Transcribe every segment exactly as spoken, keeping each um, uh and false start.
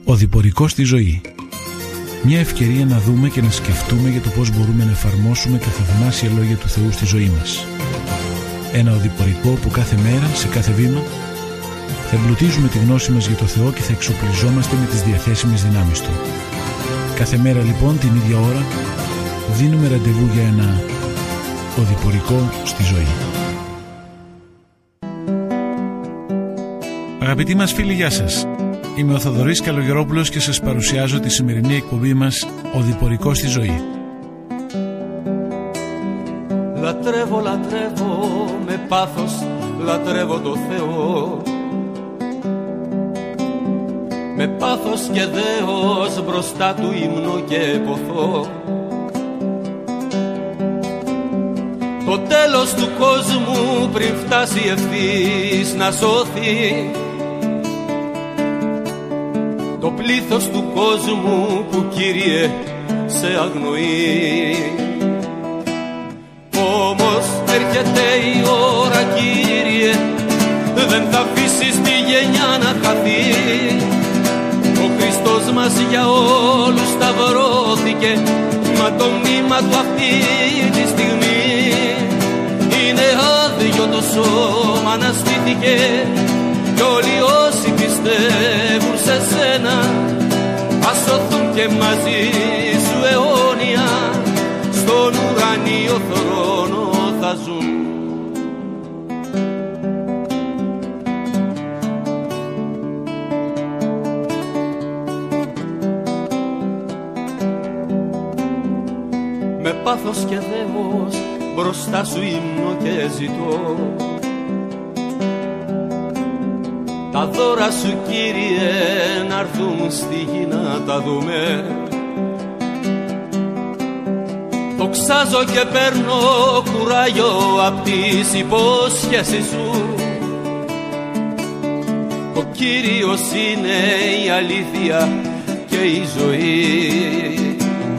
Οδηπορικό στη ζωή. Μια ευκαιρία να δούμε και να σκεφτούμε για το πώς μπορούμε να εφαρμόσουμε τα θαυμάσια λόγια του Θεού στη ζωή μας. Ένα οδηπορικό που κάθε μέρα, σε κάθε βήμα, θα εμπλουτίζουμε τη γνώση μας για το Θεό και θα εξοπλιζόμαστε με τις διαθέσιμες δυνάμεις Του. Κάθε μέρα λοιπόν, την ίδια ώρα, δίνουμε ραντεβού για ένα οδηπορικό στη ζωή. Αγαπητοί μας φίλοι, γεια σας. Είμαι ο Θοδωρής Καλογερόπουλος και σας παρουσιάζω τη σημερινή εκπομπή μας «Οδηπορικό στη ζωή». Λατρεύω, λατρεύω με πάθος, λατρεύω το Θεό. Με πάθος και δέος μπροστά Του ύμνω και ποθώ. Το τέλος του κόσμου πριν φτάσει ευθύς να σώθει, το πλήθος του κόσμου που Κύριε σε αγνοεί. Όμως έρχεται η ώρα Κύριε, δεν θα αφήσεις τη γενιά να χαθεί. Ο Χριστός μας για όλους σταυρώθηκε, μα το μνήμα Του αυτή τη στιγμή είναι άδειο, το σώμα αναστήθηκε. Κι όλοι όσοι πιστεύουν σε Σένα θα σωθούν και μαζί Σου αιώνια στον ουρανίο θρόνο θα ζουν. Με πάθος και δέος μπροστά Σου ύμνω και ζητώ. Τα δώρα Σου Κύριε να'ρθούν στη γη να τα δούμε. Δοξάζω και παίρνω κουράγιο απ' τις υπόσχεσεις Σου. Ο Κύριος είναι η αλήθεια και η ζωή.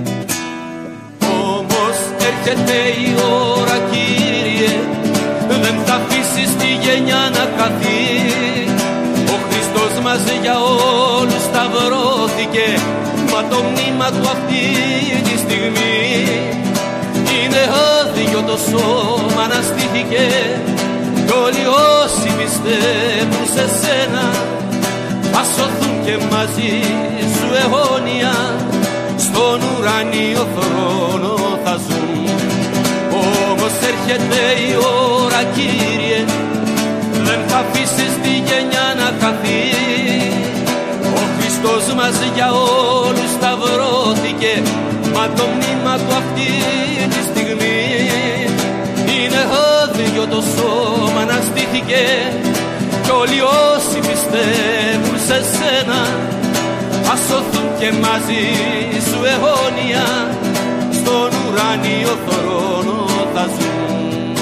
Όμως έρχεται η ώρα Κύριε, δεν θα αφήσεις τη γενιά να χαθεί. Ο Χριστός μας για όλους σταυρώθηκε, μα το μνήμα Του αυτή τη στιγμή είναι άδειο, το σώμα αναστήθηκε. Κι όλοι όσοι πιστεύουν σε Σένα θα σωθούν και μαζί Σου αιώνια στον ουρανίο θρόνο θα ζουν. Όμως έρχεται η ώρα Κύριε, δεν θα αφήσεις τη γενιά να χαθεί. Ο Χριστός μας για όλους σταυρώθηκε, μα το μνήμα Του αυτή τη στιγμή είναι άδειο, το σώμα αναστήθηκε. Κι όλοι όσοι πιστεύουν σε Σένα θα σωθούν και μαζί Σου αιώνια στον ουρανίο θρόνο θα ζουν.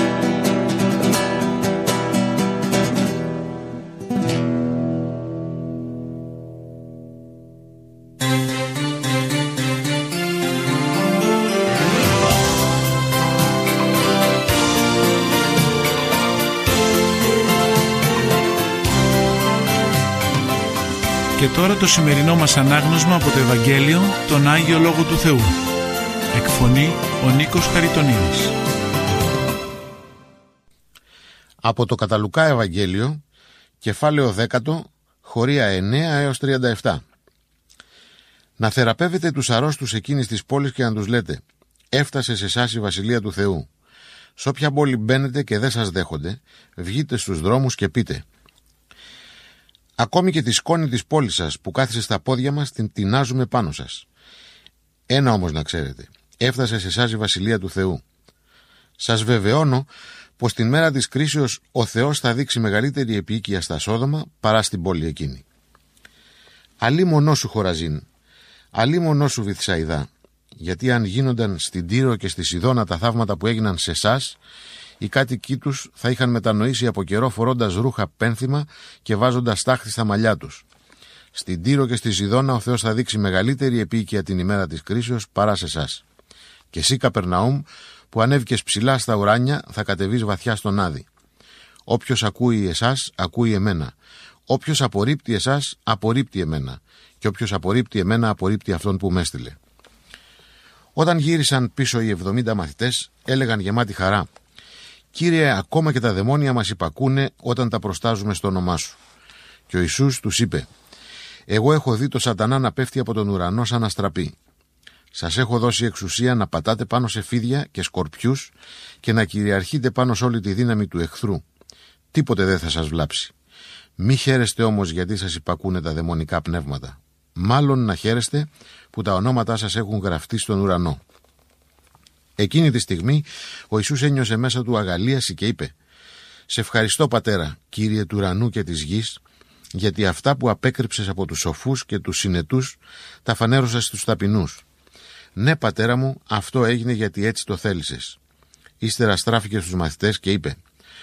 Και τώρα το σημερινό μας ανάγνωσμα από το Ευαγγέλιο, τον Άγιο Λόγο του Θεού. Εκφωνεί ο Νίκος Χαριτονίδης. Από το κατά Λουκά Ευαγγέλιο, κεφάλαιο δέκατο, χωρία εννέα έως τριάντα επτά. Να θεραπεύετε τους αρρώστους εκείνης της πόλης και να τους λέτε: έφτασε σε εσάς η Βασιλεία του Θεού. Σ' όποια πόλη μπαίνετε και δεν σας δέχονται, βγείτε στους δρόμους και πείτε: ακόμη και τη σκόνη της πόλης σας που κάθισε στα πόδια μας την τεινάζουμε πάνω σας. Ένα όμως να ξέρετε: έφτασε σε εσάς η Βασιλεία του Θεού. Σας βεβαιώνω πως την μέρα της κρίσεως ο Θεός θα δείξει μεγαλύτερη επίοικια στα Σόδομα παρά στην πόλη εκείνη. Αλλή μονό σου Χοραζίν, αλλή μονό σου Βηθσαϊδά, γιατί αν γίνονταν στην Τύρο και στη Σιδώνα τα θαύματα που έγιναν σε εσάς, οι κάτοικοί τους θα είχαν μετανοήσει από καιρό φορώντας ρούχα πένθυμα και βάζοντας τάχτη στα μαλλιά τους. Στην Τύρο και στη Σιδώνα ο Θεός θα δείξει μεγαλύτερη επίοικια την ημέρα της κρίσεως παρά σε εσάς. Και εσύ Καπερναούμ, που ανέβηκες ψηλά στα ουράνια, θα κατεβείς βαθιά στον Άδη. Όποιος ακούει εσάς, ακούει εμένα. Όποιος απορρίπτει εσάς, απορρίπτει εμένα. Και όποιος απορρίπτει εμένα, απορρίπτει αυτόν που με έστειλε. Όταν γύρισαν πίσω οι εβδομήντα μαθητές, έλεγαν γεμάτη χαρά: «Κύριε, ακόμα και τα δαιμόνια μας υπακούνε όταν τα προστάζουμε στο όνομά σου». Και ο Ιησούς τους είπε: «Εγώ έχω δει το σατανά να πέφτει από τον ουρανό σαν αστραπή. Σας έχω δώσει εξουσία να πατάτε πάνω σε φίδια και σκορπιούς και να κυριαρχείτε πάνω σε όλη τη δύναμη του εχθρού. Τίποτε δεν θα σας βλάψει. Μη χαίρεστε όμως γιατί σας υπακούνε τα δαιμονικά πνεύματα. Μάλλον να χαίρεστε που τα ονόματά σας έχουν γραφτεί στον ουρανό». Εκείνη τη στιγμή ο Ιησούς ένιωσε μέσα του αγαλίαση και είπε: «Σε ευχαριστώ, Πατέρα, Κύριε του ουρανού και της γης, γιατί αυτά που απέκρυψες από τους σοφούς και τους συνετούς τα φανέρωσες στους ταπεινούς. Ναι, Πατέρα μου, αυτό έγινε γιατί έτσι το θέλησες». Ύστερα στράφηκε στους μαθητές και είπε: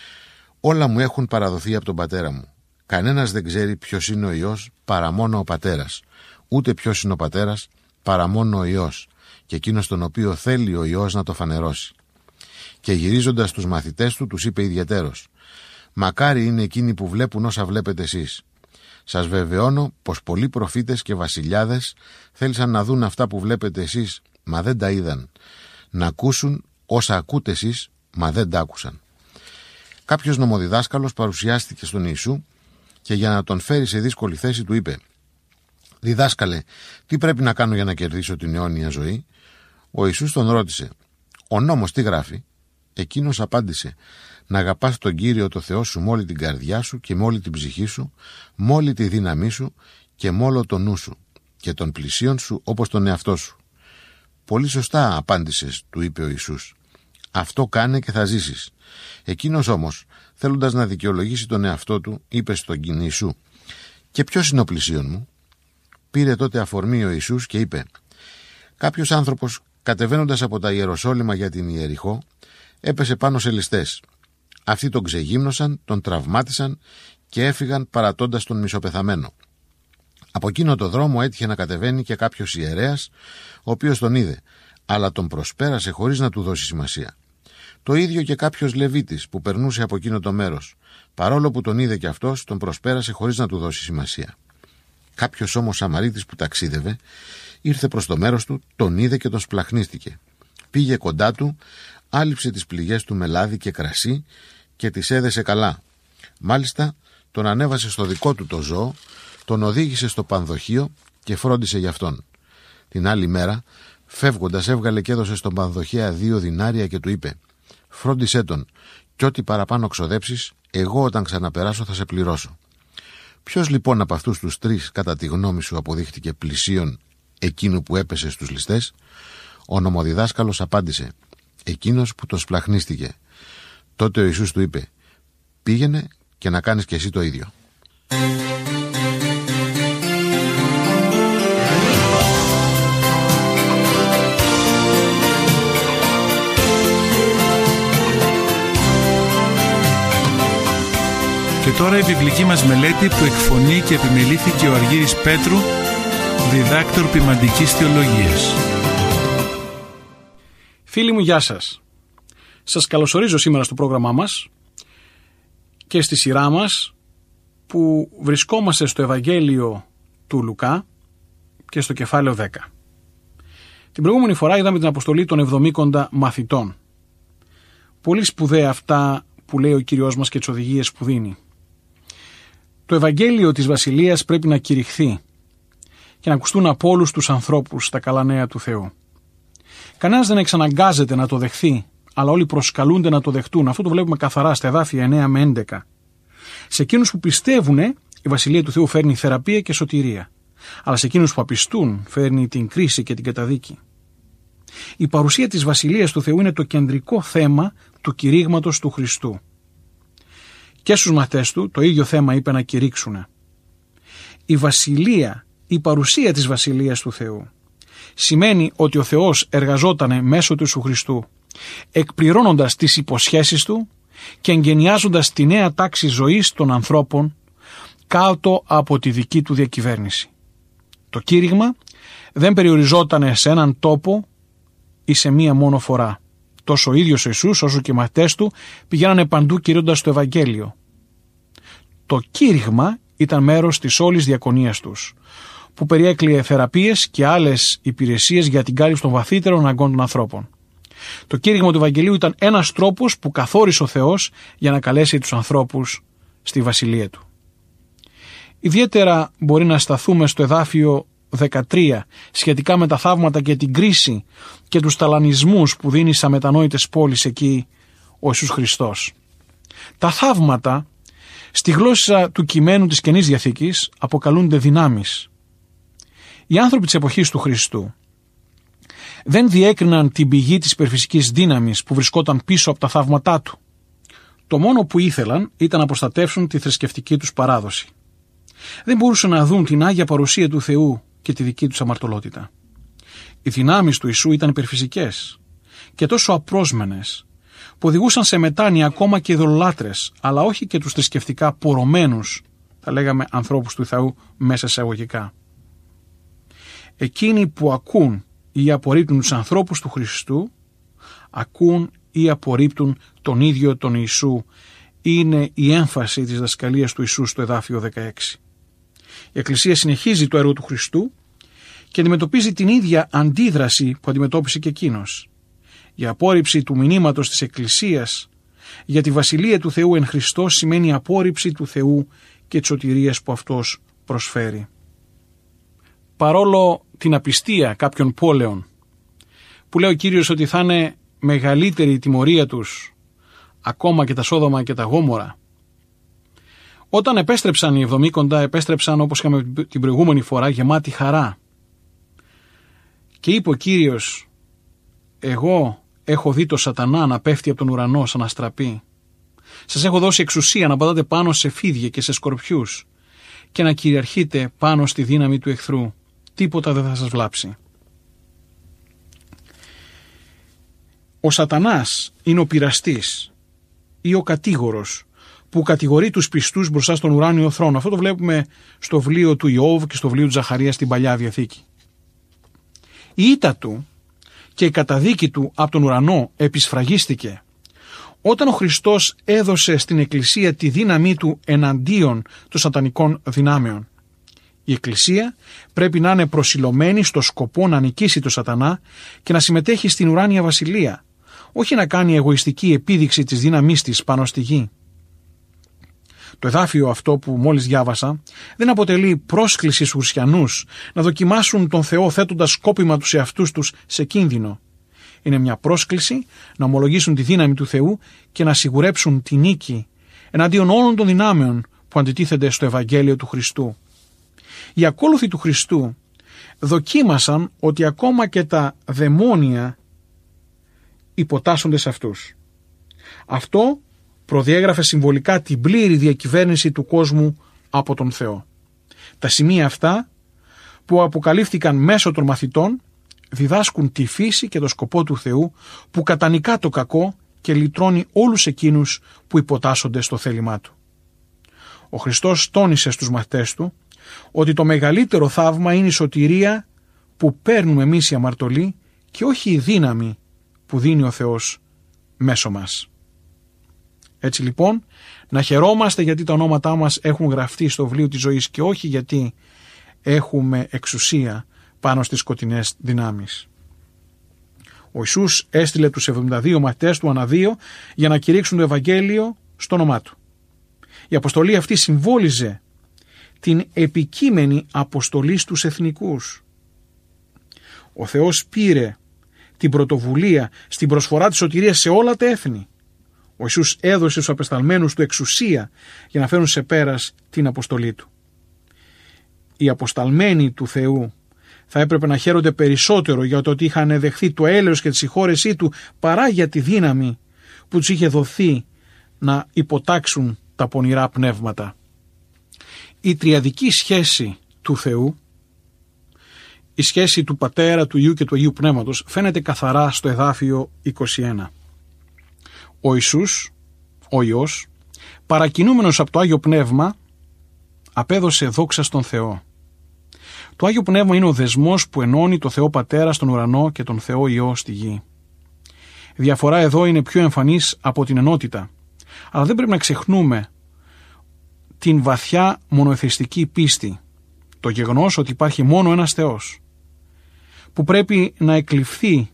«Όλα μου έχουν παραδοθεί από τον Πατέρα μου. Κανένας δεν ξέρει ποιος είναι ο Υιός παρά μόνο ο Πατέρας, ούτε ποιος είναι ο Πατέρας παρά μόνο ο Υιός, και εκείνος τον οποίο θέλει ο Υιός να το φανερώσει». Και γυρίζοντας τους μαθητές του, τους είπε ιδιαιτέρως: «Μακάρι είναι εκείνοι που βλέπουν όσα βλέπετε εσείς. Σας βεβαιώνω πως πολλοί προφήτες και βασιλιάδες θέλησαν να δουν αυτά που βλέπετε εσείς, μα δεν τα είδαν, να ακούσουν όσα ακούτε εσείς, μα δεν τα άκουσαν». Κάποιος νομοδιδάσκαλος παρουσιάστηκε στον Ιησού και για να τον φέρει σε δύσκολη θέση του είπε: «Διδάσκαλε, τι πρέπει να κάνω για να κερδίσω την αιώνια ζωή?» Ο Ιησούς τον ρώτησε: «Ο νόμος τι γράφει?» Εκείνος απάντησε: «Να αγαπάς τον Κύριο το Θεό σου με όλη την καρδιά σου και με όλη την ψυχή σου, με όλη τη δύναμή σου και με όλο το νου σου, και τον πλησίον σου όπως τον εαυτό σου». «Πολύ σωστά απάντησες», του είπε ο Ιησούς. «Αυτό κάνε και θα ζήσεις». Εκείνος όμως, θέλοντας να δικαιολογήσει τον εαυτό του, είπε στον Ιησού: «Και ποιος είναι ο πλησίον μου?» Πήρε τότε αφορμή ο Ιησούς και είπε: «Κάποιος άνθρωπος, κατεβαίνοντας από τα Ιεροσόλυμα για την Ιεριχώ, έπεσε πάνω σε ληστές. Αυτοί τον ξεγύμνωσαν, τον τραυμάτισαν και έφυγαν παρατώντας τον μισοπεθαμένο. Από εκείνο το δρόμο έτυχε να κατεβαίνει και κάποιος ιερέας, ο οποίος τον είδε, αλλά τον προσπέρασε χωρίς να του δώσει σημασία. Το ίδιο και κάποιος Λεβίτης που περνούσε από εκείνο το μέρος, παρόλο που τον είδε και αυτός, τον προσπέρασε χωρίς να του δώσει σημασία. Κάποιος όμως Σαμαρίτης που ταξίδευε, ήρθε προς το μέρος του, τον είδε και τον σπλαχνίστηκε. Πήγε κοντά του, άλυψε τις πληγές του με λάδι και κρασί και τις έδεσε καλά. Μάλιστα τον ανέβασε στο δικό του το ζώο, τον οδήγησε στο πανδοχείο και φρόντισε για αυτόν. Την άλλη μέρα, φεύγοντας, έβγαλε και έδωσε στον πανδοχέα δύο δινάρια και του είπε: «Φρόντισέ τον, κι ό,τι παραπάνω ξοδέψεις, εγώ όταν ξαναπεράσω θα σε πληρώσω». Ποιος λοιπόν από αυτούς τους τρεις, κατά τη γνώμη σου, αποδείχτηκε πλησίον εκείνου που έπεσε στους ληστές? Ο νομοδιδάσκαλος απάντησε: «Εκείνος που τον σπλαχνίστηκε». Τότε ο Ιησούς του είπε: «Πήγαινε και να κάνεις και εσύ το ίδιο». Και τώρα η βιβλική μας μελέτη που εκφωνεί και επιμελήθηκε ο Αργύρης Πέτρου, διδάκτορ ποιμαντικής θεολογίας. Φίλοι μου, γεια σας. Σας καλωσορίζω σήμερα στο πρόγραμμά μας και στη σειρά μας που βρισκόμαστε στο Ευαγγέλιο του Λουκά και στο κεφάλαιο δέκα. Την προηγούμενη φορά είδαμε την αποστολή των εβδομήκοντα μαθητών. Πολύ σπουδαία αυτά που λέει ο Κύριος μας και τις οδηγίες που δίνει. Το Ευαγγέλιο της Βασιλείας πρέπει να κηρυχθεί και να ακουστούν από όλους τους ανθρώπους τα καλά νέα του Θεού. Κανένας δεν εξαναγκάζεται να το δεχθεί, αλλά όλοι προσκαλούνται να το δεχτούν. Αυτό το βλέπουμε καθαρά στα εδάφια εννέα με έντεκα. Σε εκείνους που πιστεύουν, η Βασιλεία του Θεού φέρνει θεραπεία και σωτηρία. Αλλά σε εκείνους που απιστούν, φέρνει την κρίση και την καταδίκη. Η παρουσία της Βασιλείας του Θεού είναι το κεντρικό θέμα του κηρύγματος του Χριστού. Και στους μαθητές του το ίδιο θέμα είπε να κηρύξουν. Η Βασιλεία, η παρουσία της Βασιλείας του Θεού σημαίνει ότι ο Θεός εργαζόταν μέσω του Ιησού Χριστού, εκπληρώνοντας τις υποσχέσεις του και εγγενιάζοντας τη νέα τάξη ζωής των ανθρώπων κάτω από τη δική του διακυβέρνηση. Το κήρυγμα δεν περιοριζόταν σε έναν τόπο ή σε μία μόνο φορά. Τόσο ο ίδιος ο Ιησούς όσο και οι μαθητές του πηγαίνανε παντού κηρύοντας το Ευαγγέλιο. Το κήρυγμα ήταν μέρος της όλης διακονίας τους, που περιέκλειε θεραπείες και άλλες υπηρεσίες για την κάλυψη των βαθύτερων αναγκών των ανθρώπων. Το κήρυγμα του Ευαγγελίου ήταν ένας τρόπος που καθόρισε ο Θεός για να καλέσει τους ανθρώπους στη βασιλεία Του. Ιδιαίτερα μπορεί να σταθούμε στο εδάφιο δεκατρία σχετικά με τα θαύματα και την κρίση και τους ταλανισμούς που δίνει στις αμετανόητες πόλεις εκεί ο Ιησούς Χριστός. Τα θαύματα στη γλώσσα του κειμένου της Καινής Διαθήκης αποκαλούνται δυνάμεις. Οι άνθρωποι της εποχής του Χριστού δεν διέκριναν την πηγή της υπερφυσικής δύναμης που βρισκόταν πίσω από τα θαύματά Του. Το μόνο που ήθελαν ήταν να προστατεύσουν τη θρησκευτική τους παράδοση. Δεν μπορούσαν να δουν την Άγια Παρουσία του Θεού και τη δική τους αμαρτωλότητα. Οι δυνάμεις του Ιησού ήταν υπερφυσικές και τόσο απρόσμενες που οδηγούσαν σε μετάνοια ακόμα και ειδωλολάτρες, αλλά όχι και τους θρησκευτικά πορωμένους, θα λέγαμε ανθρώπους του Θεού μέσα σε εισαγωγικά. Εκείνοι που ακούν ή απορρίπτουν τους ανθρώπους του Χριστού, ακούν ή απορρίπτουν τον ίδιο τον Ιησού. Είναι η έμφαση της δασκαλίας του Ιησού στο εδάφιο δεκαέξι. Η Εκκλησία συνεχίζει το έργο του Χριστού και αντιμετωπίζει την ίδια αντίδραση που αντιμετώπισε και εκείνος. Η απόρριψη του μηνύματος της Εκκλησίας για τη Βασιλεία του Θεού εν Χριστώ σημαίνει απόρριψη του Θεού και της σωτηρίας που Αυτός προσφέρει. Παρόλο την απιστία κάποιων πόλεων, που λέει ο Κύριος ότι θα είναι μεγαλύτερη η τιμωρία τους ακόμα και τα Σόδομα και τα Γόμορα, όταν επέστρεψαν οι Εβδομήκοντα, επέστρεψαν όπως είχαμε την προηγούμενη φορά γεμάτη χαρά. Και είπε ο Κύριος, εγώ έχω δει το Σατανά να πέφτει από τον ουρανό σαν αστραπή. Σας έχω δώσει εξουσία να πατάτε πάνω σε φίδια και σε σκορπιούς και να κυριαρχείτε πάνω στη δύναμη του εχθρού. Τίποτα δεν θα σας βλάψει. Ο Σατανάς είναι ο πειραστής ή ο κατήγορος που κατηγορεί τους πιστούς μπροστά στον ουράνιο θρόνο. Αυτό το βλέπουμε στο βιβλίο του Ιώβ και στο βιβλίο του Ζαχαρία στην Παλιά Διαθήκη. Η ήττα του και η καταδίκη του από τον ουρανό επισφραγίστηκε όταν ο Χριστός έδωσε στην Εκκλησία τη δύναμή του εναντίον των σατανικών δυνάμεων. Η Εκκλησία πρέπει να είναι προσιλωμένη στο σκοπό να νικήσει τον Σατανά και να συμμετέχει στην ουράνια βασιλεία, όχι να κάνει εγωιστική επίδειξη της δύναμής της πάνω στη γη. Το εδάφιο αυτό που μόλις διάβασα δεν αποτελεί πρόσκληση στους χριστιανούς να δοκιμάσουν τον Θεό θέτοντας σκόπιμα τους εαυτούς τους σε κίνδυνο. Είναι μια πρόσκληση να ομολογήσουν τη δύναμη του Θεού και να σιγουρέψουν τη νίκη εναντίον όλων των δυνάμεων που αντιτίθενται στο Ευαγγέλιο του Χριστού. Οι ακόλουθοι του Χριστού δοκίμασαν ότι ακόμα και τα δαιμόνια υποτάσσονται σε αυτούς. Αυτό προδιέγραφε συμβολικά την πλήρη διακυβέρνηση του κόσμου από τον Θεό. Τα σημεία αυτά που αποκαλύφθηκαν μέσω των μαθητών διδάσκουν τη φύση και το σκοπό του Θεού που κατανικά το κακό και λυτρώνει όλους εκείνους που υποτάσσονται στο θέλημά Του. Ο Χριστός τόνισε στους μαθητές Του ότι το μεγαλύτερο θαύμα είναι η σωτηρία που παίρνουμε εμείς οι αμαρτωλοί και όχι η δύναμη που δίνει ο Θεός μέσω μας. Έτσι λοιπόν, να χαιρόμαστε γιατί τα ονόματά μας έχουν γραφτεί στο βιβλίο της ζωής και όχι γιατί έχουμε εξουσία πάνω στις σκοτεινές δυνάμεις. Ο Ιησούς έστειλε τους εβδομήντα δύο μαθητές Του ανά δύο για να κηρύξουν το Ευαγγέλιο στο όνομά Του. Η αποστολή αυτή συμβόλιζε την επικείμενη αποστολή στους εθνικούς. Ο Θεός πήρε την πρωτοβουλία στην προσφορά της σωτηρίας σε όλα τα έθνη. Ο Ιησούς έδωσε στους απεσταλμένους Του εξουσία για να φέρουν σε πέρας την αποστολή Του. Οι αποσταλμένοι του Θεού θα έπρεπε να χαίρονται περισσότερο για το ότι είχαν δεχθεί το έλεος και τη συγχώρεσή Του παρά για τη δύναμη που τους είχε δοθεί να υποτάξουν τα πονηρά πνεύματα. Η τριαδική σχέση του Θεού, η σχέση του Πατέρα, του Υιού και του Αγίου Πνεύματος φαίνεται καθαρά στο εδάφιο είκοσι ένα. Ο Ιησούς, ο Υιός, παρακινούμενος από το Άγιο Πνεύμα, απέδωσε δόξα στον Θεό. Το Άγιο Πνεύμα είναι ο δεσμός που ενώνει το Θεό Πατέρα στον ουρανό και τον Θεό Υιό στη γη. Η διαφορά εδώ είναι πιο εμφανής από την ενότητα, αλλά δεν πρέπει να ξεχνούμε την βαθιά μονοθεϊστική πίστη, το γεγονός ότι υπάρχει μόνο ένας Θεός, που πρέπει να εκλειφθεί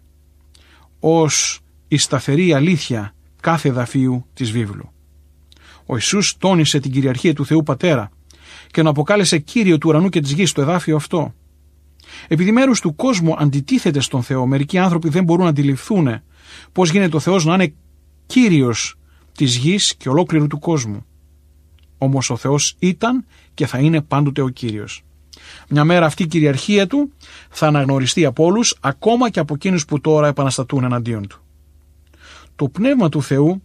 ως η σταθερή αλήθεια κάθε εδαφίου της βίβλου. Ο Ιησούς τόνισε την κυριαρχία του Θεού Πατέρα και τον αποκάλεσε Κύριο του ουρανού και της γης στο εδάφιο αυτό. Επειδή μέρους του κόσμου αντιτίθεται στον Θεό, μερικοί άνθρωποι δεν μπορούν να αντιληφθούν πώς γίνεται ο Θεός να είναι Κύριος της γης και ολόκληρου του κόσμου. Όμως ο Θεός ήταν και θα είναι πάντοτε ο Κύριος. Μια μέρα αυτή η κυριαρχία του θα αναγνωριστεί από όλους, ακόμα και από εκείνους που τώρα επαναστατούν εναντίον του. Το Πνεύμα του Θεού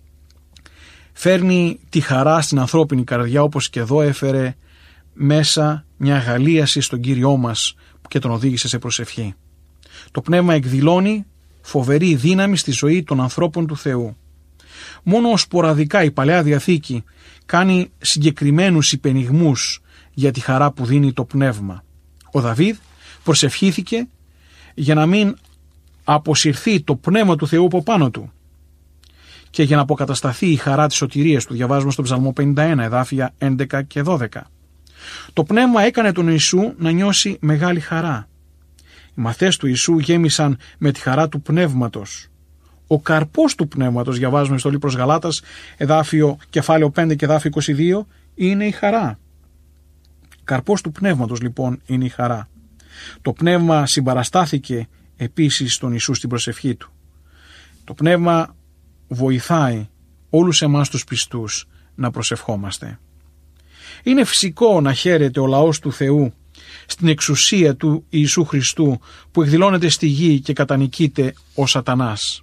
φέρνει τη χαρά στην ανθρώπινη καρδιά, όπως και εδώ έφερε μέσα μια αγαλίαση στον Κύριό μας και τον οδήγησε σε προσευχή. Το Πνεύμα εκδηλώνει φοβερή δύναμη στη ζωή των ανθρώπων του Θεού. Μόνο σποραδικά η Παλαιά Διαθήκη κάνει συγκεκριμένους υπενιγμούς για τη χαρά που δίνει το Πνεύμα. Ο Δαβίδ προσευχήθηκε για να μην αποσυρθεί το Πνεύμα του Θεού από πάνω του και για να αποκατασταθεί η χαρά της σωτηρίας του. Διαβάζουμε στον Ψαλμό πενήντα ένα, εδάφια έντεκα και δώδεκα. Το Πνεύμα έκανε τον Ιησού να νιώσει μεγάλη χαρά. Οι μαθές του Ιησού γέμισαν με τη χαρά του Πνεύματος. Ο καρπός του Πνεύματος, διαβάζουμε στο Λίπρος Γαλάτας, εδάφιο κεφάλαιο πέντε και εδάφιο είκοσι δύο, είναι η χαρά. Καρπός του Πνεύματος λοιπόν είναι η χαρά. Το Πνεύμα συμπαραστάθηκε επίσης στον Ιησού στην προσευχή του. Το Πνεύμα βοηθάει όλους εμάς τους πιστούς να προσευχόμαστε. Είναι φυσικό να χαίρεται ο λαός του Θεού στην εξουσία του Ιησού Χριστού που εκδηλώνεται στη γη και κατανικείται ο Σατανάς.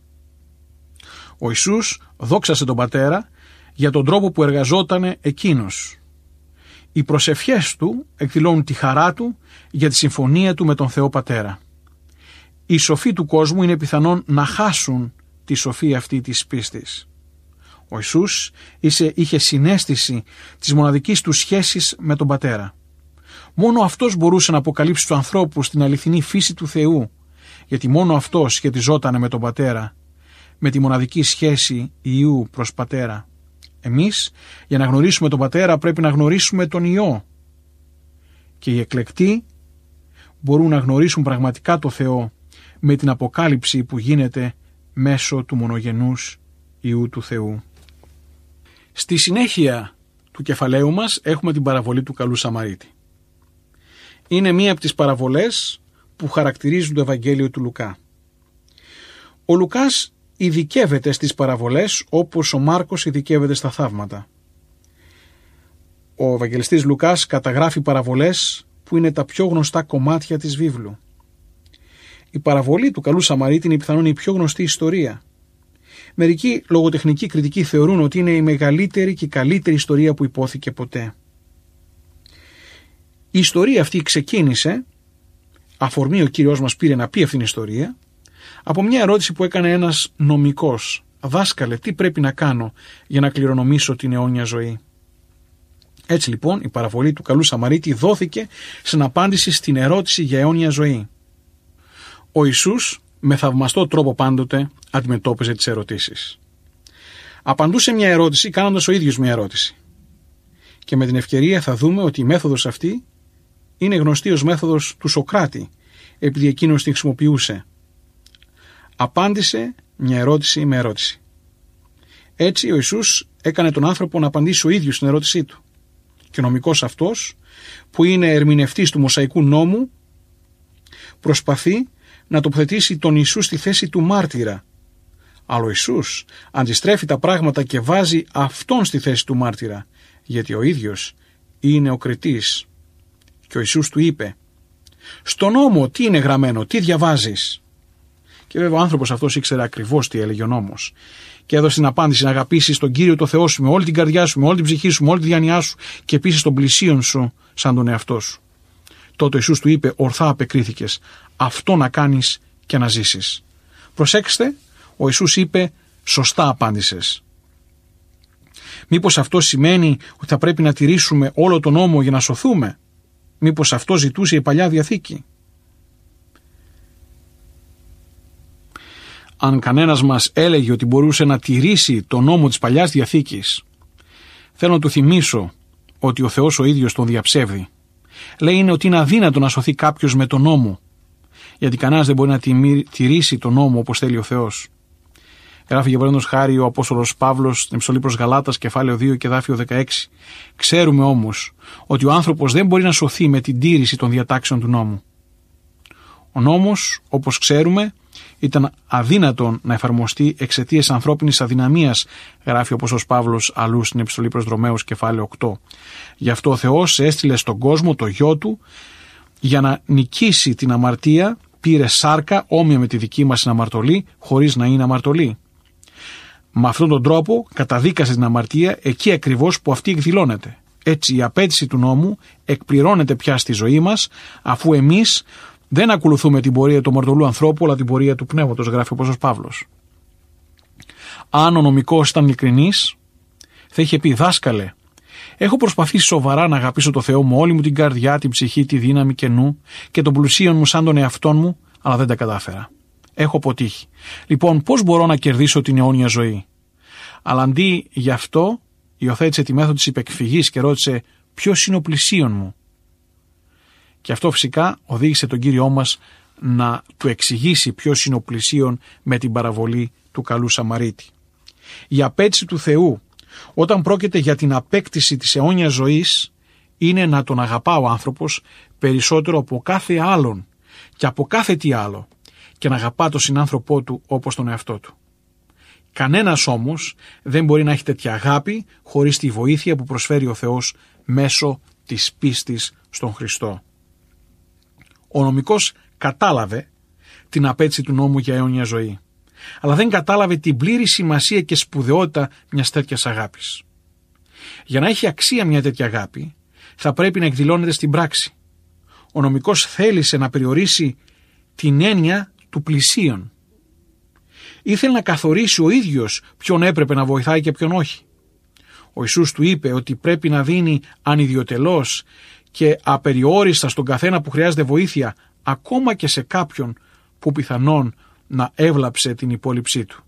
Ο Ιησούς δόξασε τον Πατέρα για τον τρόπο που εργαζότανε εκείνος. Οι προσευχές του εκδηλώνουν τη χαρά του για τη συμφωνία του με τον Θεό Πατέρα. Οι σοφοί του κόσμου είναι πιθανόν να χάσουν τη σοφία αυτή της πίστης. Ο Ιησούς είχε συναίσθηση της μοναδικής του σχέσης με τον Πατέρα. Μόνο Αυτός μπορούσε να αποκαλύψει στους ανθρώπους την αληθινή φύση του Θεού, γιατί μόνο Αυτός σχετιζόταν με τον Πατέρα, με τη μοναδική σχέση Υιού προς Πατέρα. Εμείς, για να γνωρίσουμε τον Πατέρα, πρέπει να γνωρίσουμε τον Υιό. Και οι εκλεκτοί μπορούν να γνωρίσουν πραγματικά το Θεό με την αποκάλυψη που γίνεται μέσω του μονογενούς Υιού του Θεού. Στη συνέχεια του κεφαλαίου μας έχουμε την παραβολή του Καλού Σαμαρίτη. Είναι μία από τις παραβολές που χαρακτηρίζουν το Ευαγγέλιο του Λουκά. Ο Λουκάς ειδικεύεται στις παραβολές όπως ο Μάρκος ειδικεύεται στα θαύματα. Ο Ευαγγελιστής Λουκάς καταγράφει παραβολές που είναι τα πιο γνωστά κομμάτια της βίβλου. Η παραβολή του Καλού Σαμαρίτη είναι πιθανόν η πιο γνωστή ιστορία. Μερικοί λογοτεχνικοί κριτικοί θεωρούν ότι είναι η μεγαλύτερη και καλύτερη ιστορία που υπόθηκε ποτέ. Η ιστορία αυτή ξεκίνησε, αφορμή ο Κύριος μας πήρε να πει αυτήν την ιστορία, από μια ερώτηση που έκανε ένας νομικός. «Δάσκαλε, τι πρέπει να κάνω για να κληρονομήσω την αιώνια ζωή?» Έτσι λοιπόν η παραβολή του Καλού Σαμαρίτη δόθηκε στην απάντηση στην ερώτηση για αιώνια ζωή. Ο Ιησούς με θαυμαστό τρόπο πάντοτε αντιμετώπιζε τις ερωτήσεις. Απαντούσε μια ερώτηση κάνοντας ο ίδιος μια ερώτηση. Και με την ευκαιρία θα δούμε ότι η μέθοδος αυτή είναι γνωστή ως μέθοδος του Σοκράτη, επειδή εκείνος την χρησιμοποιούσε. Απάντησε μια ερώτηση με ερώτηση. Έτσι ο Ιησούς έκανε τον άνθρωπο να απαντήσει ο ίδιος στην ερώτησή του. Και ο νομικός αυτός, που είναι ερμηνευτής του Μωσαϊκού νόμου, προσπαθεί να τοποθετήσει τον Ιησού στη θέση του μάρτυρα. Αλλά ο Ιησούς αντιστρέφει τα πράγματα και βάζει αυτόν στη θέση του μάρτυρα, γιατί ο ίδιος είναι ο κριτής. Και ο Ιησούς του είπε: «Στον νόμο τι είναι γραμμένο, τι διαβάζεις?» Και βέβαια ο άνθρωπος αυτός ήξερε ακριβώς τι έλεγε ο νόμος. Και έδωσε την απάντηση: να αγαπήσεις τον Κύριο το Θεό σου με όλη την καρδιά σου, με όλη την ψυχή σου, με όλη τη διάνοιά σου και επίσης τον πλησίον σου σαν τον εαυτό σου. Τότε ο Ιησούς του είπε: «Ορθά απεκρίθηκες, αυτό να κάνεις και να ζήσεις». Προσέξτε, ο Ιησούς είπε: «Σωστά απάντησες». Μήπως αυτό σημαίνει ότι θα πρέπει να τηρήσουμε όλο τον νόμο για να σωθούμε? Μήπως αυτό ζητούσε η Παλιά Διαθήκη? Αν κανένας μας έλεγε ότι μπορούσε να τηρήσει τον νόμο της Παλιάς Διαθήκης, θέλω να του θυμίσω ότι ο Θεός ο ίδιος τον διαψεύδει. Λέει είναι ότι είναι αδύνατο να σωθεί κάποιος με τον νόμο, γιατί κανένας δεν μπορεί να τηρήσει τον νόμο όπως θέλει ο Θεός. Γράφει για παράδειγμα χάρη ο Απόστολος Παύλος στην Επιστολή προς Γαλάτας, κεφάλαιο δύο και εδάφιο δεκαέξι. Ξέρουμε όμως ότι ο άνθρωπος δεν μπορεί να σωθεί με την τήρηση των διατάξεων του νόμου. Ο νόμος, όπως ξέρουμε, ήταν αδύνατον να εφαρμοστεί εξαιτίας ανθρώπινης αδυναμίας, γράφει ο Απόστολος Παύλος αλλού στην Επιστολή προς Ρωμαίους, κεφάλαιο οκτώ. Γι' αυτό ο Θεός έστειλε στον κόσμο το γιο του για να νικήσει την αμαρτία, πήρε σάρκα όμοια με τη δική μας αμαρτωλή, χωρίς να είναι αμαρτωλή. Με αυτόν τον τρόπο καταδίκασε την αμαρτία εκεί ακριβώς που αυτή εκδηλώνεται. Έτσι η απέτηση του νόμου εκπληρώνεται πια στη ζωή μας, αφού εμείς δεν ακολουθούμε την πορεία του αμαρτωλού ανθρώπου, αλλά την πορεία του πνεύματος, γράφει ο Απόστολος Παύλος. Αν ο νομικός ήταν ειλικρινής, θα είχε πει: δάσκαλε, έχω προσπαθήσει σοβαρά να αγαπήσω το Θεό με όλη μου την καρδιά, την ψυχή, τη δύναμη και νου και τον πλουσίον μου σαν τον εαυτόν μου, αλλά δεν τα κατάφερα. Έχω αποτύχει. Λοιπόν, πώς μπορώ να κερδίσω την αιώνια ζωή? Αλλά αντί γι' αυτό, υιοθέτησε τη μέθοδο της υπεκφυγής και ρώτησε: ποιος είναι ο πλησίον μου? Και αυτό φυσικά οδήγησε τον Κύριό μας να του εξηγήσει ποιος είναι ο πλησίον με την παραβολή του καλού Σαμαρίτη. Η απέτηση του Θεού όταν πρόκειται για την απέκτηση της αιώνιας ζωής είναι να τον αγαπά ο άνθρωπος περισσότερο από κάθε άλλον και από κάθε τι άλλο και να αγαπά τον συνάνθρωπό του όπως τον εαυτό του. Κανένας όμως δεν μπορεί να έχει τέτοια αγάπη χωρίς τη βοήθεια που προσφέρει ο Θεός μέσω της πίστης στον Χριστό. Ο νομικός κατάλαβε την απέτηση του νόμου για αιώνια ζωή, αλλά δεν κατάλαβε την πλήρη σημασία και σπουδαιότητα μιας τέτοιας αγάπης. Για να έχει αξία μια τέτοια αγάπη, θα πρέπει να εκδηλώνεται στην πράξη. Ο νομικός θέλησε να περιορίσει την έννοια του πλησίον. Ήθελε να καθορίσει ο ίδιος ποιον έπρεπε να βοηθάει και ποιον όχι. Ο Ιησούς του είπε ότι πρέπει να δίνει ανιδιοτελώς και απεριόριστα στον καθένα που χρειάζεται βοήθεια, ακόμα και σε κάποιον που πιθανόν να έβλαψε την υπόλοιψή του.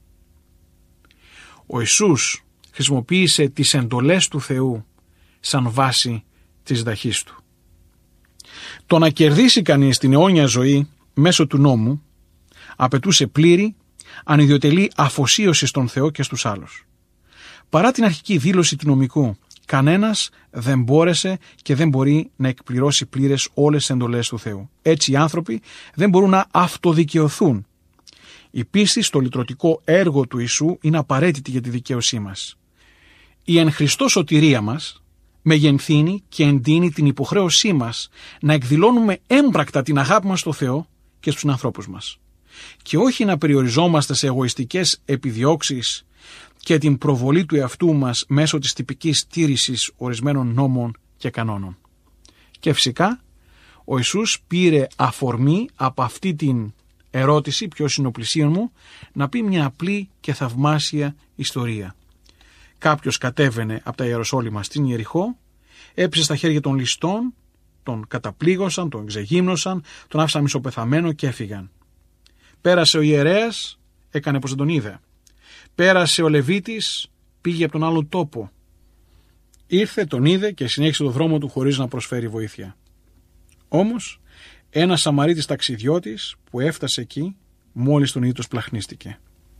Ο Ιησούς χρησιμοποίησε τις εντολές του Θεού σαν βάση της δαχής του. Το να κερδίσει κανείς την αιώνια ζωή μέσω του νόμου απαιτούσε πλήρη, ανιδιοτελή αφοσίωση στον Θεό και στους άλλους. Παρά την αρχική δήλωση του νομικού, κανένας δεν μπόρεσε και δεν μπορεί να εκπληρώσει πλήρες όλες τις εντολές του Θεού. Έτσι οι άνθρωποι δεν μπορούν να αυτοδικαιωθούν. Η πίστη στο λυτρωτικό έργο του Ιησού είναι απαραίτητη για τη δικαίωσή μας. Η εν Χριστώ σωτηρία μας μεγενθύνει και εντείνει την υποχρέωσή μας να εκδηλώνουμε έμπρακτα την αγάπη μας στο Θεό και στους ανθρώπους μας. Και όχι να περιοριζόμαστε σε εγωιστικές επιδιώξεις και την προβολή του εαυτού μας μέσω της τυπικής τήρησης ορισμένων νόμων και κανόνων. Και φυσικά ο Ιησούς πήρε αφορμή από αυτή την ερώτηση ποιος είναι ο πλησίον μου να πει μια απλή και θαυμάσια ιστορία. Κάποιος κατέβαινε από τα Ιεροσόλυμα στην Ιεριχώ, έπεσε στα χέρια των ληστών, τον καταπλήγωσαν, τον ξεγύμνωσαν, τον άφησαν μισοπεθαμένο και έφυγαν. Πέρασε ο ιερέας, έκανε πως δεν τον είδε. Πέρασε ο Λεβίτης, πήγε από τον άλλο τόπο. Ήρθε, τον είδε και συνέχισε τον δρόμο του χωρίς να προσφέρει βοήθεια. Όμως, ένας Σαμαρίτης ταξιδιώτης που έφτασε εκεί, μόλις τον είδε το σπλαχνίστηκε.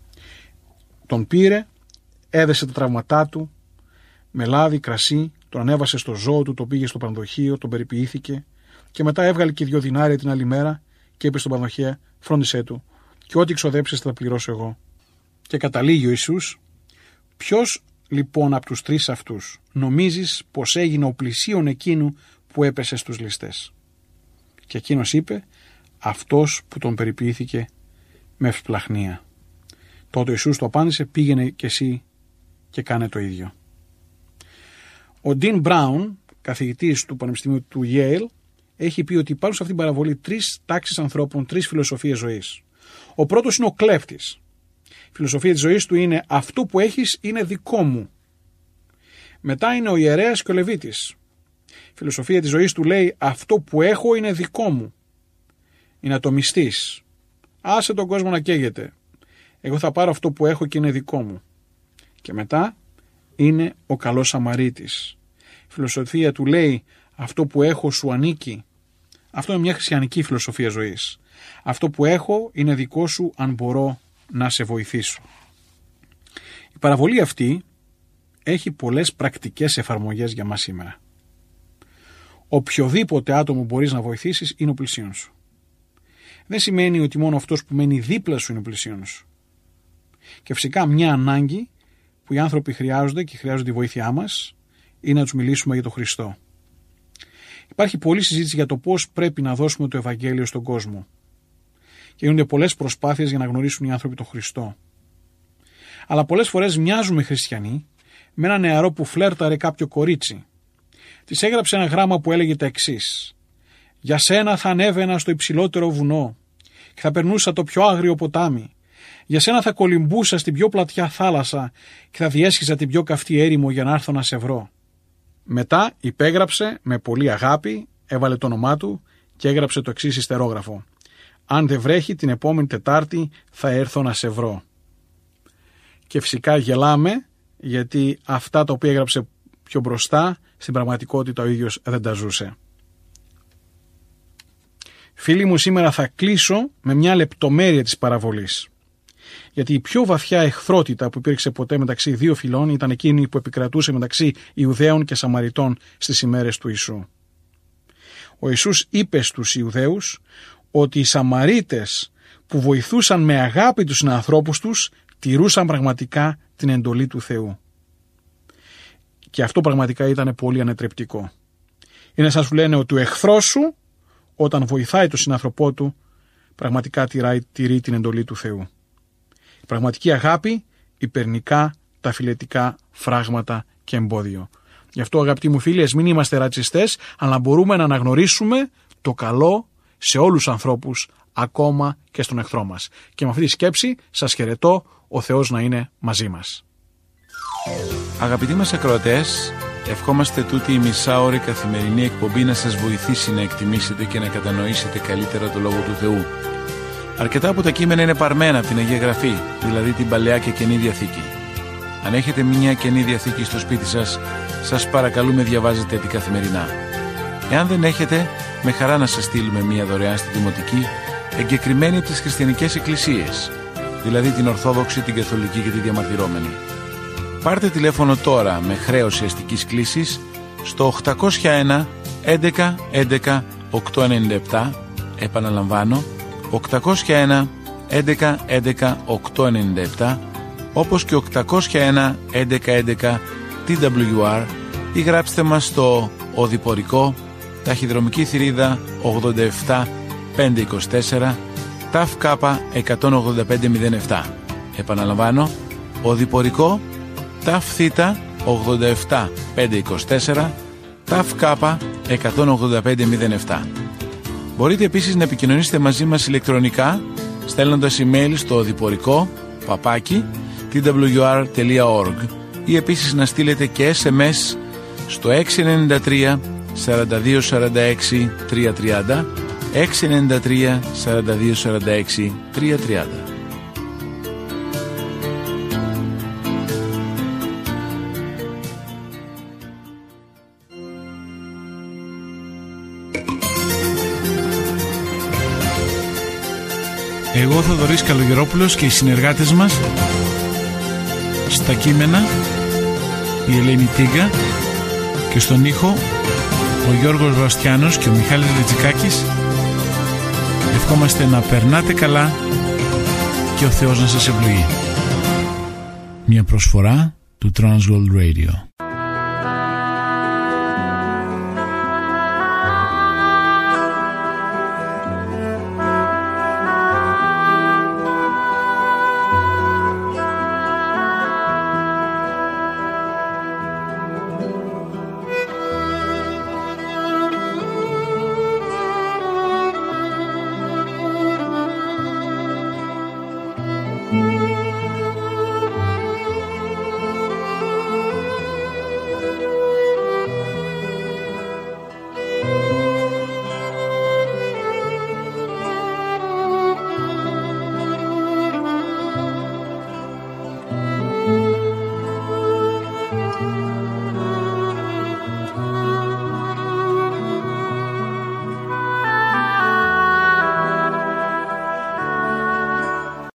Τον πήρε, έδεσε τα τραυματά του, με λάδι, κρασί, τον ανέβασε στο ζώο του, το πήγε στο πανδοχείο, τον περιποιήθηκε και μετά έβγαλε και δυο δινάρια την άλλη μέρα και είπε στον πανδοχέα: φρόντισέ του και ό,τι ξοδέψεις θα τα πληρώσω εγώ. Και καταλήγει ο Ιησούς: ποιος λοιπόν από τους τρεις αυτούς νομίζεις πως έγινε ο πλησίον εκείνου που έπεσε στους ληστές? Και εκείνος είπε: αυτός που τον περιποιήθηκε με ευσπλαχνία. Τότε ο Ιησούς του απάντησε: πήγαινε κι εσύ και κάνε το ίδιο. Ο Ντίν Μπράουν, καθηγητής του Πανεπιστημίου του Yale, έχει πει ότι υπάρχουν σε αυτήν την παραβολή τρεις τάξεις ανθρώπων, τρεις φιλοσοφίες ζωής. Ο πρώτος είναι ο κλέφτης. Η φιλοσοφία της ζωής του είναι: αυτό που έχεις είναι δικό μου. Μετά είναι ο ιερέας και ο Λεβίτης. Η φιλοσοφία της ζωής του λέει: αυτό που έχω είναι δικό μου. Είναι ατομιστής. Άσε τον κόσμο να καίγεται. Εγώ θα πάρω αυτό που έχω και είναι δικό μου. Και μετά είναι ο καλός Σαμαρίτης. φιλοσοφία του λέει αυτό που έχω σου ανήκει. Αυτό είναι μια χριστιανική φιλοσοφία ζωής. Αυτό που έχω είναι δικό σου αν μπορώ να σε βοηθήσω. Η παραβολή αυτή έχει πολλές πρακτικές εφαρμογές για μας σήμερα. Οποιοδήποτε άτομο μπορείς να βοηθήσεις είναι ο πλησίον σου. Δεν σημαίνει ότι μόνο αυτός που μένει δίπλα σου είναι ο πλησίον σου. Και φυσικά μια ανάγκη που οι άνθρωποι χρειάζονται και χρειάζονται τη βοήθειά μας είναι να τους μιλήσουμε για τον Χριστό. Υπάρχει πολλή συζήτηση για το πώς πρέπει να δώσουμε το Ευαγγέλιο στον κόσμο. Και γίνονται πολλές προσπάθειες για να γνωρίσουν οι άνθρωποι τον Χριστό. Αλλά πολλές φορές μοιάζουμε χριστιανοί με ένα νεαρό που φλέρταρε κάποιο κορίτσι. Της έγραψε ένα γράμμα που έλεγε τα εξής: «Για σένα θα ανέβαινα στο υψηλότερο βουνό και θα περνούσα το πιο άγριο ποτάμι. Για σένα θα κολυμπούσα στην πιο πλατιά θάλασσα και θα διέσχιζα την πιο καυτή έρημο για να έρθω να σε βρω». Μετά υπέγραψε με πολύ αγάπη, έβαλε το όνομά του και έγραψε το εξής ιστερόγραφο: «Αν δεν βρέχει την επόμενη Τετάρτη θα έρθω να σε βρω». Και φυσικά γελάμε, γιατί αυτά τα οποία έγραψε πιο μπροστά στην πραγματικότητα ο ίδιος δεν τα ζούσε. Φίλοι μου, σήμερα θα κλείσω με μια λεπτομέρεια της παραβολής. Γιατί η πιο βαθιά εχθρότητα που υπήρξε ποτέ μεταξύ δύο φυλών ήταν εκείνη που επικρατούσε μεταξύ Ιουδαίων και Σαμαριτών στις ημέρες του Ιησού. Ο Ιησούς είπε στους Ιουδαίους ότι οι Σαμαρίτες που βοηθούσαν με αγάπη τους συνανθρώπους τους τηρούσαν πραγματικά την εντολή του Θεού. Και αυτό πραγματικά ήταν πολύ ανατρεπτικό. Είναι σαν να σου λένε ότι ο εχθρός σου όταν βοηθάει τον συνανθρωπό του πραγματικά τηράει, τηρεί την εντολή του Θεού. Η πραγματική αγάπη υπερνικά τα φιλετικά φράγματα και εμπόδιο. Γι' αυτό, αγαπητοί μου φίλοι, μην είμαστε ρατσιστές, αλλά μπορούμε να αναγνωρίσουμε το καλό σε όλους τους ανθρώπους, ακόμα και στον εχθρό μας. Και με αυτή τη σκέψη σας χαιρετώ, ο Θεός να είναι μαζί μας. Αγαπητοί μας ακροατές, ευχόμαστε τούτη η μισάωρη καθημερινή εκπομπή να σας βοηθήσει να εκτιμήσετε και να κατανοήσετε καλύτερα το Λόγο του Θεού. Αρκετά από τα κείμενα είναι παρμένα από την Αγία Γραφή, δηλαδή την Παλαιά και Καινή Διαθήκη. Αν έχετε μια Καινή Διαθήκη στο σπίτι σας, σας παρακαλούμε διαβάζετε την καθημερινά. Εάν δεν έχετε, με χαρά να σας στείλουμε μια δωρεάν στη Δημοτική, εγκεκριμένη από τις χριστιανικές εκκλησίες, δηλαδή την Ορθόδοξη, την Καθολική και τη Διαμαρτυρόμενη. Πάρτε τηλέφωνο τώρα με χρέωση αστικής κλήσης στο οκτακόσια ένα έντεκα έντεκα οκτακόσια ενενήντα επτά, επαναλαμβάνω οκτακόσια ένα έντεκα έντεκα οκτακόσια ενενήντα επτά, όπως και οκτακόσια ένα έντεκα έντεκα τι ντάμπλιου αρ, ή γράψτε μας στο Οδηπορικό, ταχυδρομική θηρίδα ογδόντα επτά πεντακόσια είκοσι τέσσερα, ΤΑΦ ΚΑΠΑ εκατόν ογδόντα πέντε μηδέν επτά. Επαναλαμβάνω, Οδηπορικό, ΤΑΦ ΘΙΤΑ ογδόντα επτά πεντακόσια είκοσι τέσσερα, ΤΑΦ ΚΑΠΑ εκατόν ογδόντα πέντε μηδέν επτά. Μπορείτε επίσης να επικοινωνήσετε μαζί μας ηλεκτρονικά στέλνοντας email στο οδηπορικό παπάκι τι ντάμπλιου αρ τελεία οργκ ή επίσης να στείλετε και ες εμ ες στο έξι εννιά τρία σαράντα δύο σαράντα έξι τριακόσια τριάντα, έξι εννιά τρία σαράντα δύο σαράντα έξι τριακόσια τριάντα. Εγώ Θοδωρής Καλογερόπουλος και οι συνεργάτες μας στα κείμενα η Ελένη Τίγκα και στον ήχο ο Γιώργος Βαστιάνος και ο Μιχάλης Λετζικάκης. Ευχόμαστε να περνάτε καλά και ο Θεός να σας ευλογεί. Μια προσφορά του Transworld Radio.